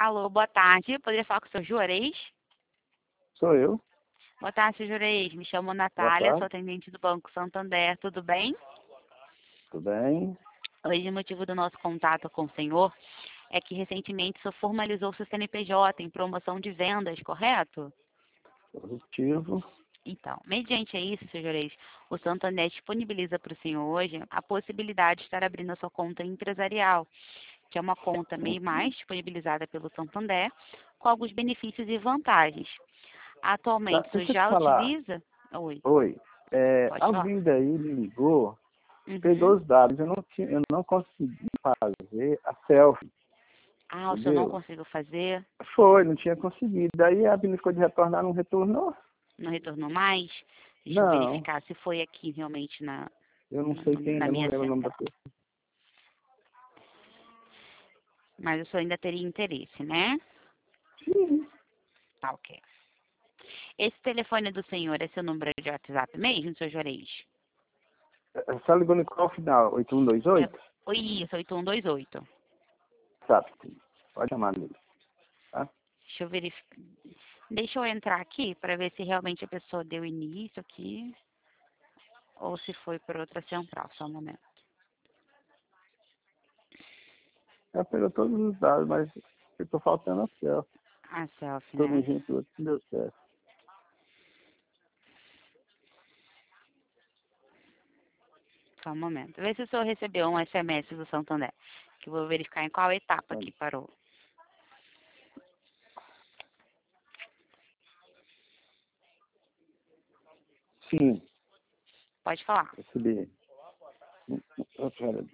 Alô, boa tarde. Poderia falar com o seu Juarez? Sou eu. Boa tarde, seu Juarez. Me chamo Boa Natália, tarde. sou atendente do Banco Santander. Tudo bem? Tudo bem? Hoje, o motivo do nosso contato com o senhor é que recentemente o senhor formalizou seu CNPJ em promoção de vendas, correto? Positivo. Então, mediante isso, seu Juarez, o Santander disponibiliza para o senhor hoje a possibilidade de estar abrindo a sua conta empresarial, que é uma conta MEI+, disponibilizada pelo Santander, com alguns benefícios e vantagens. Tá, Atualmente, o senhor deixa eu te já falar. utiliza? Oi, Oi. pode falar. Alguém daí me ligou, pegou Uhum. os dados. Eu não consegui fazer a selfie, Ah, o senhor não entendeu? conseguiu fazer, Foi, não tinha conseguido. Daí a Bíblia ficou de retornar, não retornou? não retornou mais? Deixa eu Não. verificar se foi aqui realmente Eu não sei quem, na eu não minha lembro o nome da central. pessoa. Mas o senhor ainda teria interesse, né? Sim. Tá, ok. Esse telefone do senhor é seu número de WhatsApp mesmo, seu Juarez? Só ligou no qual final? É, 8128? oi, isso, 8128. Tá. Pode chamar nele. Tá? Deixa eu verificar. Deixa eu entrar aqui para ver se realmente a pessoa deu início aqui ou se foi por outra central. Só um momento. Ela pegou todos os dados, mas ficou faltando a selfie. A selfie, Todo né? mundo junto, não deu certo. Só um momento. Vê se o senhor recebeu um SMS do Santander, que eu vou verificar em qual etapa que parou. Sim, Pode falar. recebi. Eu quero.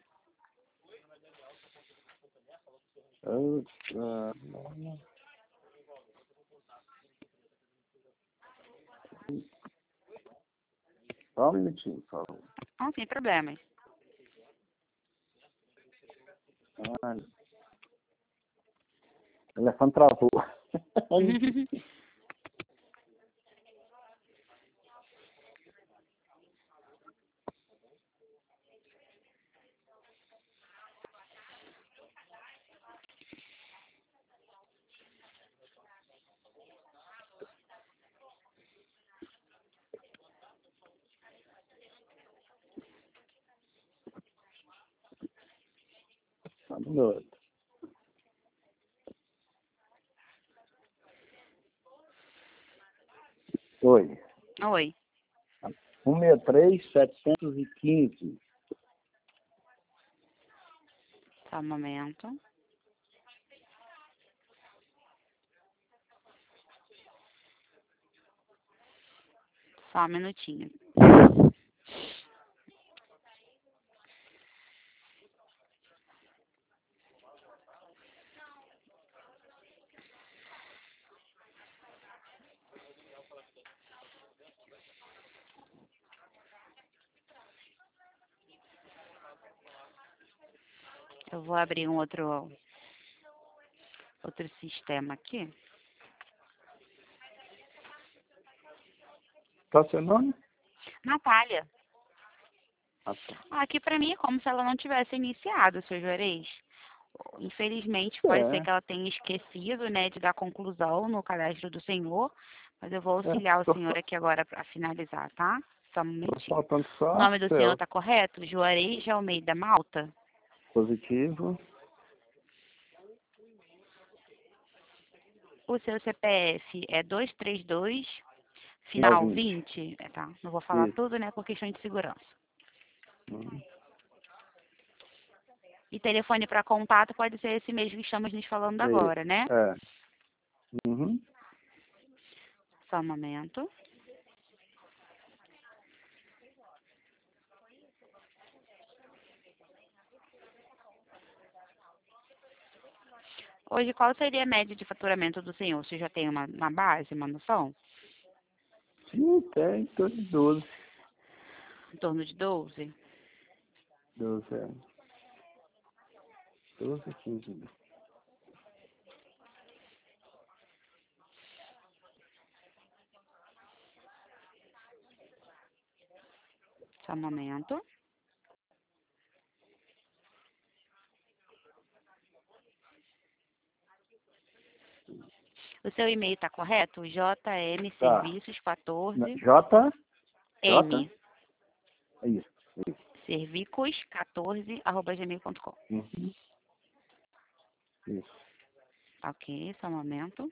Só um minutinho, por favor. Não tem problemas. Ai, o telefone travou. Só um minuto. Oi. Oi. 163-715. Só um momento. Só um minutinho. Eu vou abrir um outro sistema aqui. Qual é o seu nome? Natália. Ah, tá. Aqui pra mim é como se ela não tivesse iniciado, seu Juarez. Infelizmente, pode ser que É. ela tenha esquecido, né, de dar conclusão no cadastro do senhor, mas eu vou auxiliar o Tô, senhor aqui agora para finalizar, tá? Só um tô momentinho. faltando O só a nome do senhor selfie. tá correto? Juarez de Almeida Malta? Positivo. O seu CPF é 232, Final final 20. 20? É, tá, não vou falar Isso. tudo, né, por questão de segurança. Uhum. E telefone para contato pode ser esse mesmo que estamos nos falando agora, né? É. Uhum. Só um momento. Hoje, qual seria a média de faturamento do senhor? Você já tem uma base, uma noção? Sim, tem. Tô de 12. Em torno de 12? 12, é. 12, 15. Só um momento. O seu e-mail está correto? Tá. jmserviços14 J? M. É isso. servicos14@gmail.com. Uhum. Isso. Ok, só um momento.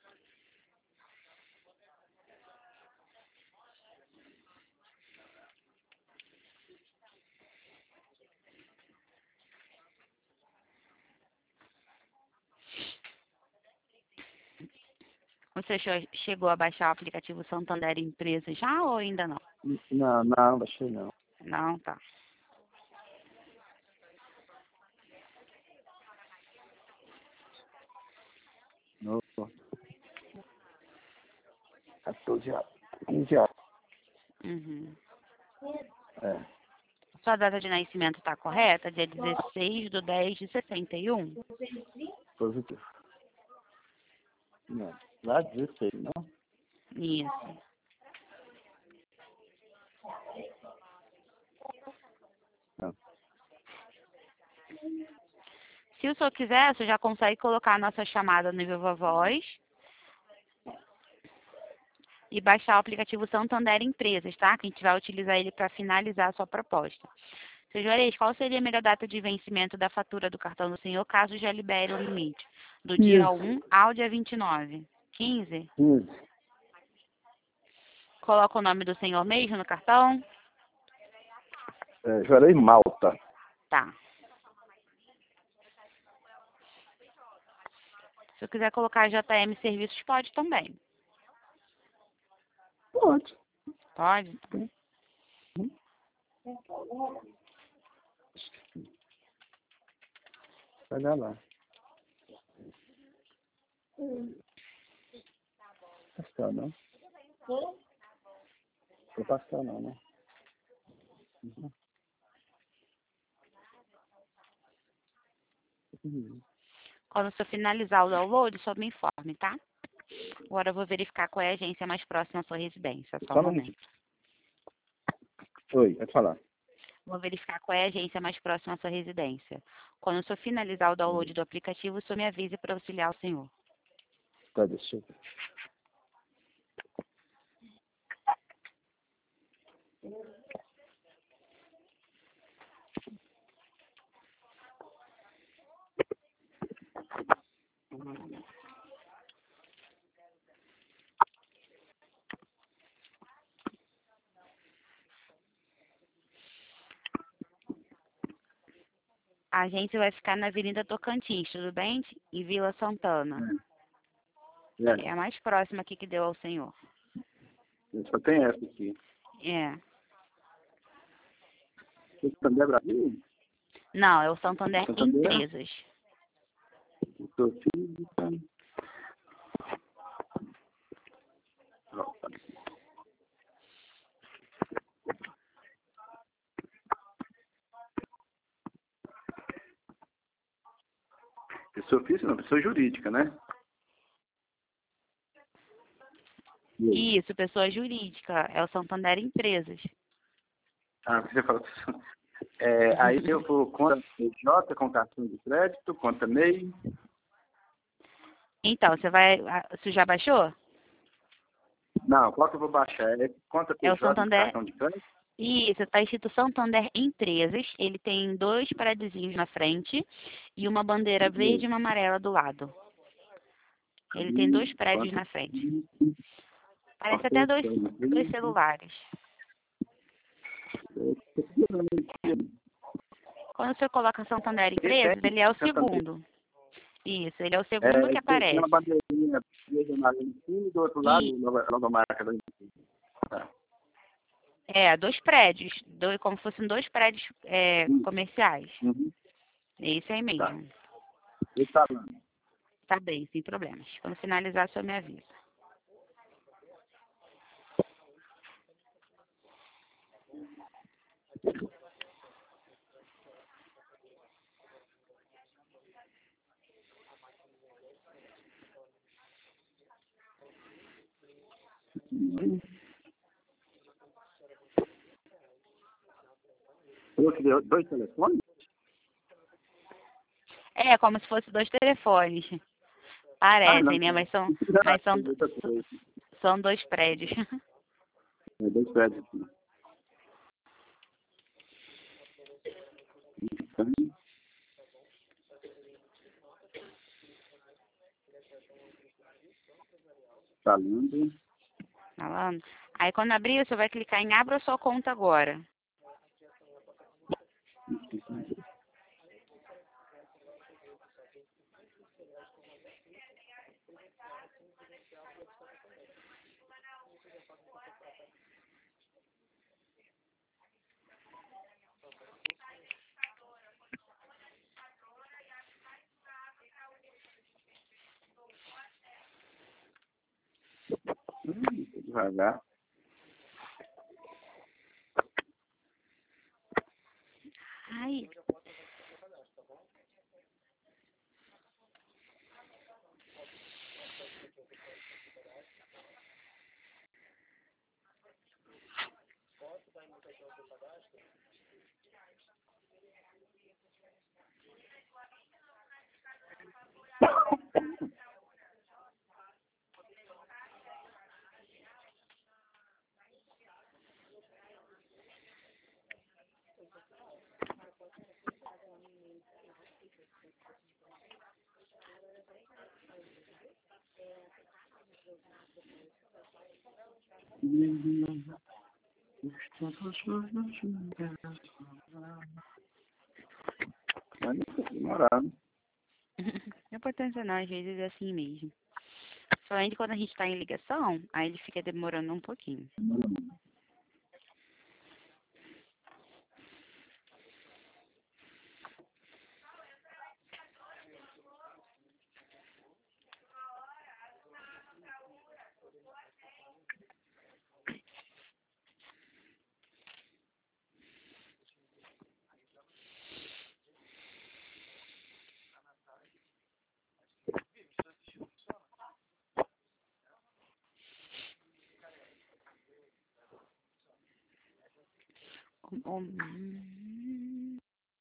Você chegou a baixar o aplicativo Santander Empresa já ou ainda não? Não, baixei não. Não, tá. Opa. 14 horas. 15 horas. Uhum. É. Sua data de nascimento está correta? Dia 16/10/61? Positivo. Não. Lá 16, não? Isso. Não. Se o senhor quiser, você já consegue colocar a nossa chamada no Viva Voz e baixar o aplicativo Santander Empresas, tá? Que a gente vai utilizar ele para finalizar a sua proposta. Seu Juarez, qual seria a melhor data de vencimento da fatura do cartão do senhor, caso já libere o limite? Do dia 1 ao dia 29? 15? 15. Coloca o nome do senhor mesmo no cartão? Juarez Malta. Tá. Se eu quiser colocar JM Serviços, pode também. Pode. Pode? Olha lá. Pastel, não? Foi pastel, não, né? Uhum. Quando o senhor finalizar o download, só me informe, tá? Agora eu vou verificar qual é a agência mais próxima à sua residência. Só um momento. Oi, pode falar. Vou verificar qual é a agência mais próxima à sua residência. Quando o senhor finalizar o download do aplicativo, o senhor me avise para auxiliar o senhor. Tá, deixa eu ver. A agência vai ficar na Avenida Tocantins, tudo bem? Em Vila Santana. É a mais próxima aqui que deu ao senhor. Só tem essa aqui. É. Santander Brasil? Não, é o Santander Empresas. Estou física. Pessoa física não, pessoa jurídica, né? Isso, pessoa jurídica. É o Santander Empresas. Ah, você falou. Aí eu vou conta PJ com cartão de crédito, conta MEI. Então, você já baixou? Não, qual que eu vou baixar? É conta É o PJ com Santander. cartão de crédito? Isso, está escrito Santander Empresas. Ele tem 2 prédiozinhos na frente e uma bandeira verde e uma amarela do lado. Ele tem 2 prédios na frente. Parece até dois celulares. Quando você coloca Santander Empresas, ele é o segundo. Isso, ele é o segundo que aparece. Tem uma bandeirinha verde amarela em cima e do outro lado a logomarca da empresa. Tá. 2 prédios, como se fossem 2 prédios comerciais. Uhum. É isso aí mesmo. Tá. Tá bem, sem problemas. Quando finalizar, só me avisa. Falou que deu 2 telefones? É, como se fosse 2 telefones. Não. Parecem, né? Mas são, Muita coisa. são 2 prédios. É 2 prédios aqui. Falando. Falando. Aí quando abrir, você vai clicar em abra sua conta agora. Devagar. Ai, Mas não foi demorado. não é importância não, às vezes é assim mesmo. Somente quando a gente está em ligação, aí ele fica demorando um pouquinho. Um,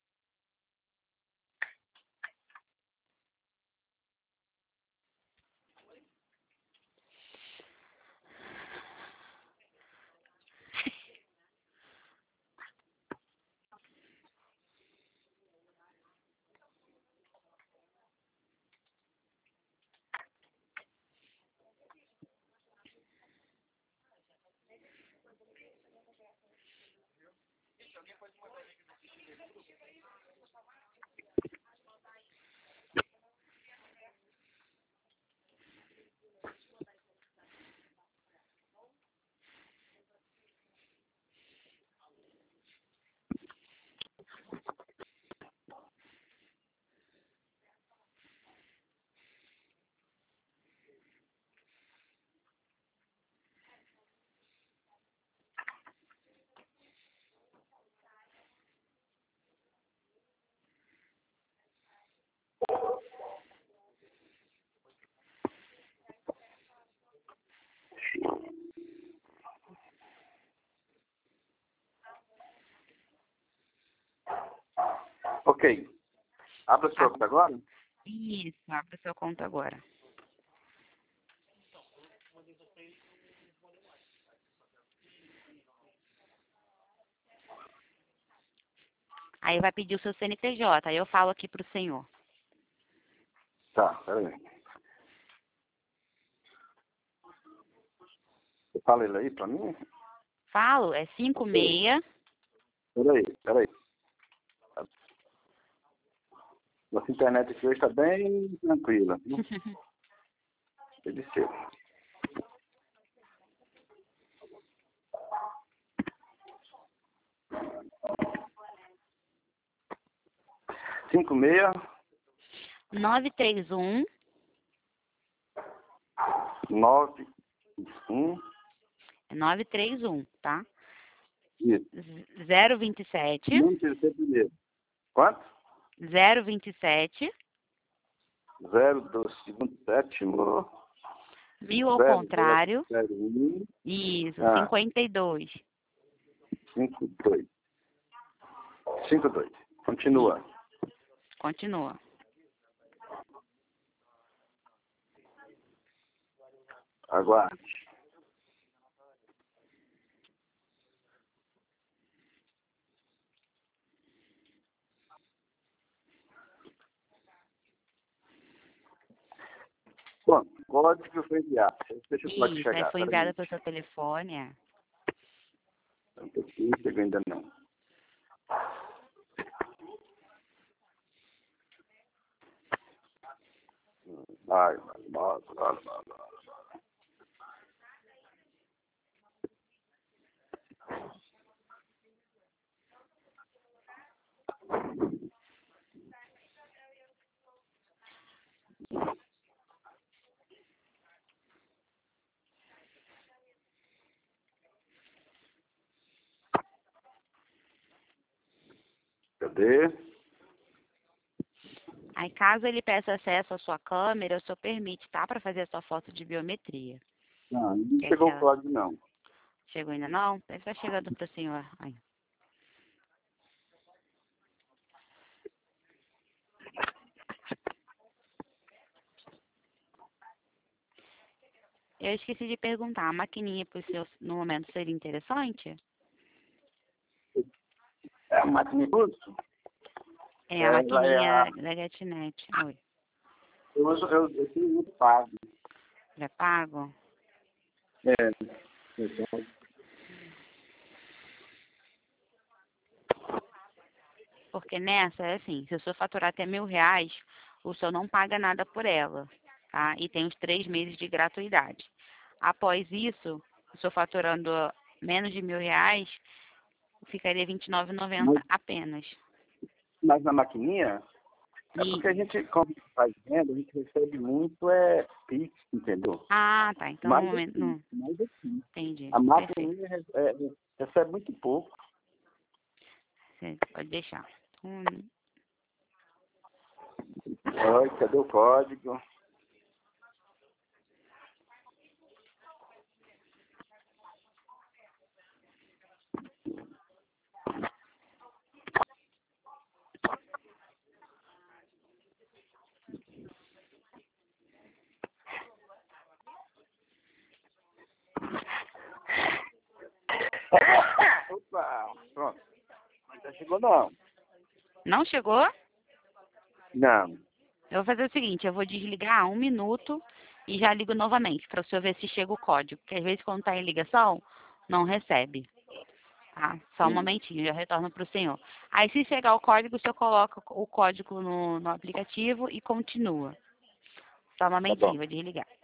Ok. Abra sua conta agora? isso, abre sua conta agora. Aí vai pedir o seu CNPJ, aí eu falo aqui pro senhor. Tá, peraí. Você fala ele aí pra mim? Falo, é 56. Peraí. Nossa internet aqui hoje está bem tranquila. Viu? Deve ser. Cinco meia 931 nove 931, tá? isso. 027 Não terceiro primeiro. Quanto? 027 02 1000 ao contrário. 01 Isso, ah, 52. 52. 52. Continua. Continua. Aguarde. Bom, o código foi enviado. Deixa o código Isso, aí chegar. foi enviada para o seu telefone, é. Um pouquinho, chegou ainda não. Vai. Cadê? Aí, caso ele peça acesso à sua câmera, o senhor permite, tá? Para fazer a sua foto de biometria. Não, não Que é chegou o aquela... código, não. Chegou ainda não? Deve estar chegando para o senhor. Aí. Eu esqueci de perguntar, a maquininha para o senhor no momento seria interessante? É a máquina de pulso? É, a Ela é a... maquininha da GetNet. Oi, Eu tenho muito pago. já pago? É. Porque nessa, é assim, se o senhor faturar até R$ 1.000, o senhor não paga nada por ela, tá? E tem os 3 meses de gratuidade. Após isso, o senhor faturando menos de R$ 1.000, ficaria R$ 29,90 Mas, apenas. mas na maquininha, é porque a E... gente, como faz venda, a gente recebe muito Pix, entendeu? Ah, tá. Então, no Mais momento, assim, não. mais assim. Entendi. A Perfeito. maquininha recebe muito pouco. Você pode deixar. Oi, cadê o código? Opa, pronto. Mas já chegou não. Não chegou? Não. Eu vou fazer o seguinte, eu vou desligar 1 minuto e já ligo novamente, para o senhor ver se chega o código. Porque às vezes quando está em ligação, não recebe. Tá? Só um Sim. momentinho, já retorno para o senhor. Aí se chegar o código, o senhor coloca o código no aplicativo e continua. Só um Tá bom. momentinho, vou desligar.